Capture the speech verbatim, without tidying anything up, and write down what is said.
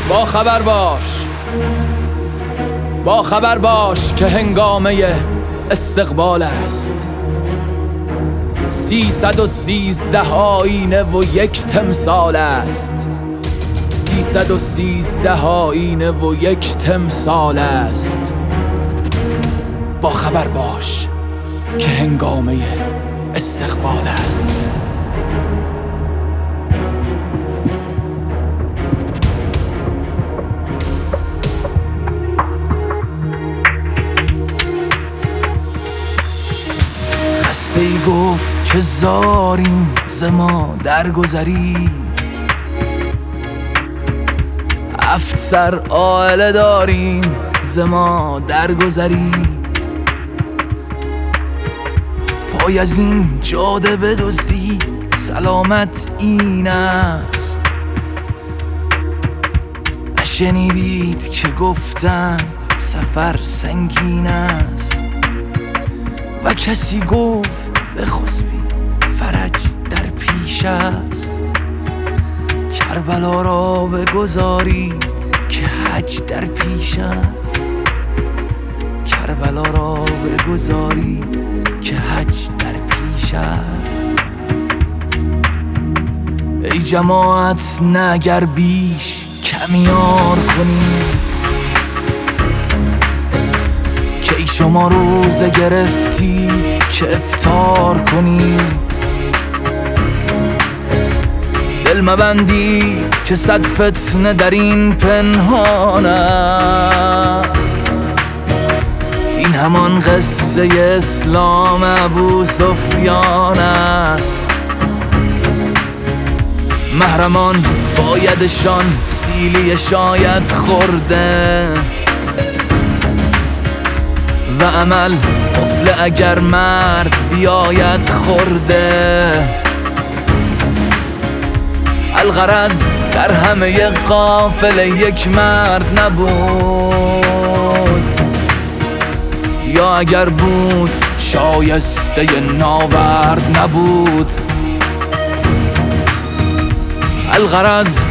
با خبر باش با خبر باش که هنگامه استقبال است. سیصد و سیزده آینه و یک تمثال است. سیصد و سیزده آینه و یک تمثال است. با خبر باش که هنگامه استقبال است. قصه ای گفت که زاریم ز ما درگذرید. هفت سر عائله داریم ز ما درگذرید. پای از این جاده بدزدید سلامت این است. نشنیدید که گفتن سفر سنگین است. و کسی گفت بخسبید فرج در پیش است. کربلا را بگذارید که حج در پیش است. کربلا را بگذارید که حج در پیش است. ای جماعت نه اگر بیش کمیار کنید. که ای شما روزه گرفتید که افطار کنید. دل مبندید که صد فتنه در این پنهان است. این همان قصه اسلام ابو سفیان است. محرمان بایدشان سیلی شاید خورده. و عمل قفل اگر مرد بیاید خورده. الغرض در همه قافله یک مرد نبود. یا اگر بود شایسته ناورد نبود. الغرض